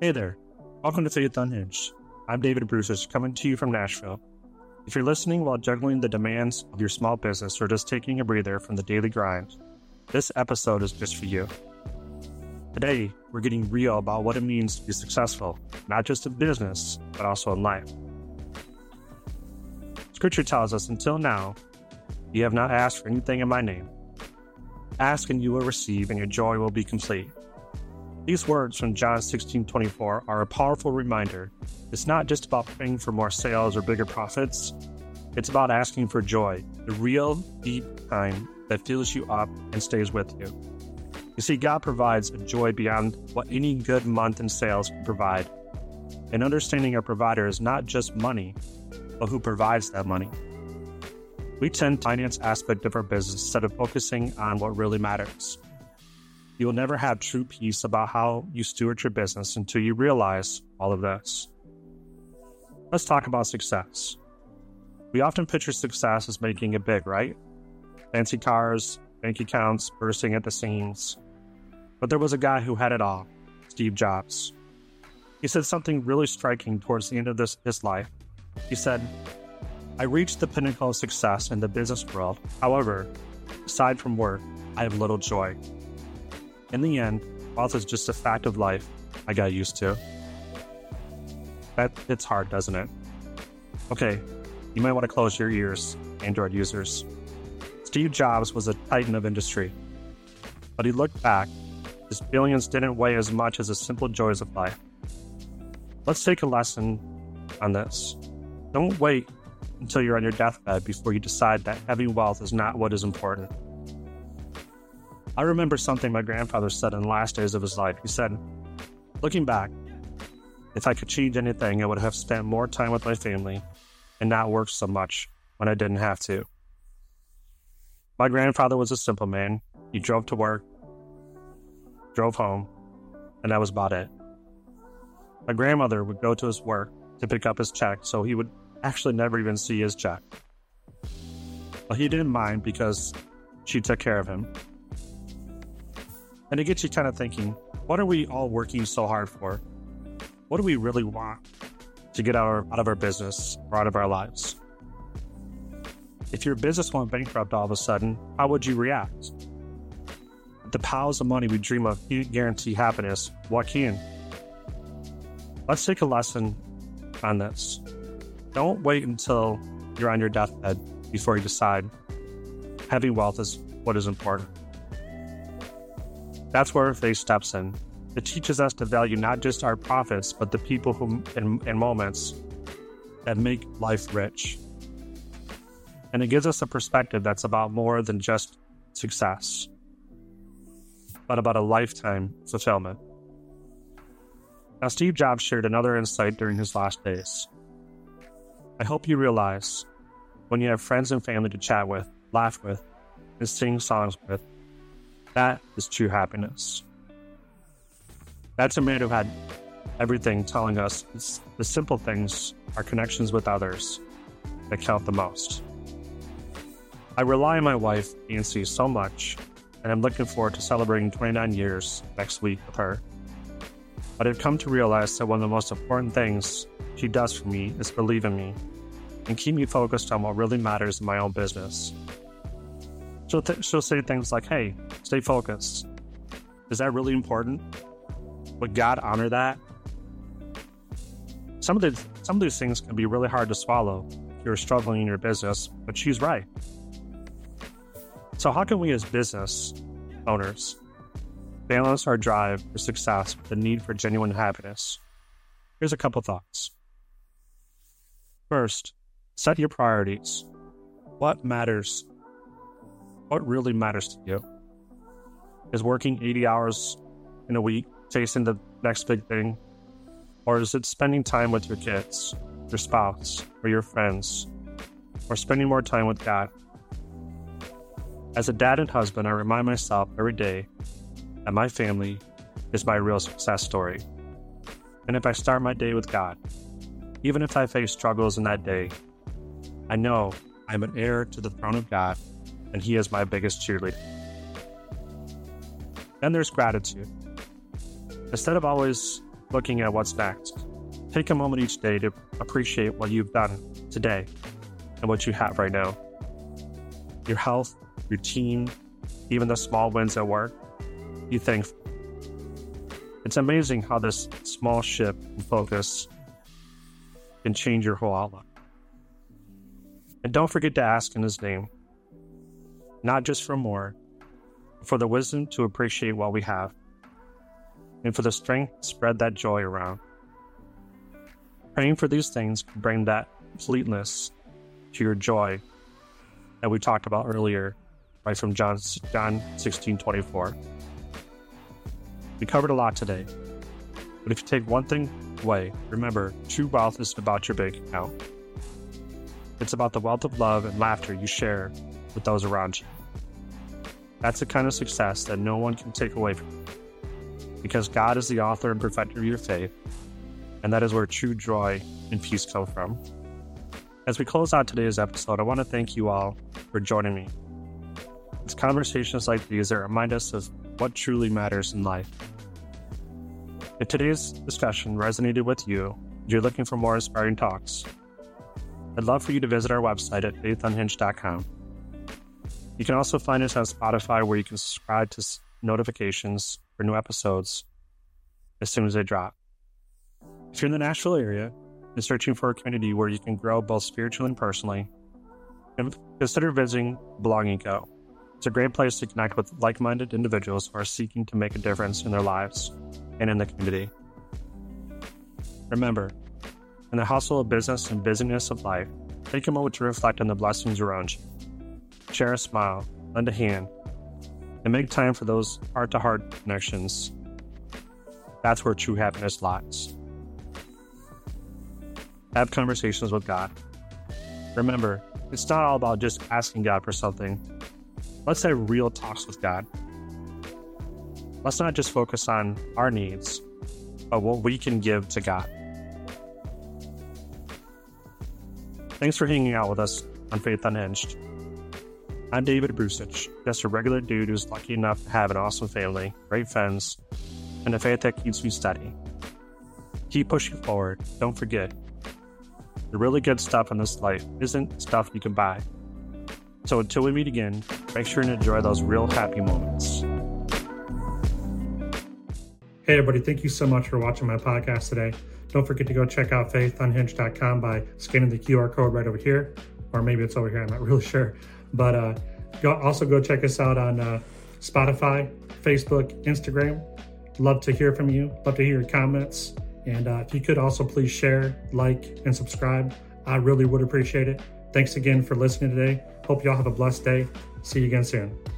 Hey there, welcome to Faith Unhinged. I'm David Bruce, coming to you from Nashville. If you're listening while juggling the demands of your small business or just taking a breather from the daily grind, this episode is just for you. Today, we're getting real about what it means to be successful, not just in business, but also in life. Scripture tells us, until now, you have not asked for anything in my name. Ask and you will receive, and your joy will be complete. These words from John 16:24 are a powerful reminder. It's not just about praying for more sales or bigger profits. It's about asking for joy, the real, deep kind that fills you up and stays with you. You see, God provides a joy beyond what any good month in sales can provide. And understanding our provider is not just money, but who provides that money. We tend to finance aspect of our business instead of focusing on what really matters. You will never have true peace about how you steward your business until you realize all of this. Let's talk about success. We often picture success as making it big, right? Fancy cars, bank accounts, bursting at the seams. But there was a guy who had it all, Steve Jobs. He said something really striking towards the end of his life. He said, "I reached the pinnacle of success in the business world. However, aside from work, I have little joy. In the end, wealth is just a fact of life I got used to." It's hard, doesn't it? Okay, you might want to close your ears, Android users. Steve Jobs was a titan of industry. But he looked back. His billions didn't weigh as much as the simple joys of life. Let's take a lesson on this. Don't wait until you're on your deathbed before you decide that having wealth is not what is important. I remember something my grandfather said in the last days of his life. He said, "Looking back, if I could change anything, I would have spent more time with my family and not worked so much when I didn't have to." My grandfather was a simple man. He drove to work, drove home, and that was about it. My grandmother would go to his work to pick up his check, so he would actually never even see his check. But he didn't mind because she took care of him. And it gets you kind of thinking, what are we all working so hard for? What do we really want to get out of our business or out of our lives? If your business went bankrupt all of a sudden, how would you react? If the piles of money we dream of can't guarantee happiness, what can? Let's take a lesson on this. Don't wait until you're on your deathbed before you decide having wealth is what is important. That's where faith steps in. It teaches us to value not just our profits, but the people who and moments that make life rich. And it gives us a perspective that's about more than just success, but about a lifetime fulfillment. Now, Steve Jobs shared another insight during his last days. I hope you realize when you have friends and family to chat with, laugh with, and sing songs with, that is true happiness. That's a man who had everything, telling us it's the simple things, our connections with others, that count the most. I rely on my wife, Nancy, so much, and I'm looking forward to celebrating 29 years next week with her. But I've come to realize that one of the most important things she does for me is believe in me and keep me focused on what really matters in my own business. She'll say things like, "Hey, stay focused. Is that really important? Would God honor that?" Some of these things can be really hard to swallow if you're struggling in your business, but she's right. So how can we as business owners balance our drive for success with the need for genuine happiness? Here's a couple thoughts. First, set your priorities. What matters? What really matters to you? Is working 80 hours in a week chasing the next big thing? Or is it spending time with your kids, your spouse, or your friends? Or spending more time with God? As a dad and husband, I remind myself every day that my family is my real success story. And if I start my day with God, even if I face struggles in that day, I know I'm an heir to the throne of God, and He is my biggest cheerleader. Then there's gratitude. Instead of always looking at what's next. Take a moment each day to appreciate what you've done today and what you have right now. Your health, your team, even the small wins at work. Be thankful. It's amazing how this small shift in focus can change your whole outlook. And don't forget to ask in His name, not just for more, but for the wisdom to appreciate what we have, and for the strength to spread that joy around. Praying for these things can bring that completeness to your joy that we talked about earlier, right from John 16:24. We covered a lot today, but if you take one thing away, remember, true wealth isn't about your bank account. It's about the wealth of love and laughter you share with those around you. That's the kind of success that no one can take away from you, because God is the author and perfecter of your faith, and that is where true joy and peace come from. As we close out today's episode, I want to thank you all for joining me. It's conversations like these that remind us of what truly matters in life. If today's discussion resonated with you, and you're looking for more inspiring talks, I'd love for you to visit our website at faithunhinged.com. You can also find us on Spotify, where you can subscribe to notifications for new episodes as soon as they drop. If you're in the Nashville area and searching for a community where you can grow both spiritually and personally, consider visiting Belonging Co. It's a great place to connect with like-minded individuals who are seeking to make a difference in their lives and in the community. Remember, in the hustle of business and busyness of life, take a moment to reflect on the blessings around you. Share a smile, lend a hand, and make time for those heart-to-heart connections. That's where true happiness lies. Have conversations with God. Remember, it's not all about just asking God for something. Let's have real talks with God. Let's not just focus on our needs, but what we can give to God. Thanks for hanging out with us on Faith Unhinged. I'm David Brusich, just a regular dude who's lucky enough to have an awesome family, great friends, and a faith that keeps me steady. Keep pushing forward. Don't forget, the really good stuff in this life isn't stuff you can buy. So until we meet again, make sure to enjoy those real happy moments. Hey everybody, thank you so much for watching my podcast today. Don't forget to go check out faithunhinged.com by scanning the QR code right over here, or maybe it's over here, I'm not really sure. But also go check us out on Spotify, Facebook, Instagram. Love to hear from you. Love to hear your comments. And if you could also please share, like, and subscribe, I really would appreciate it. Thanks again for listening today. Hope you all have a blessed day. See you again soon.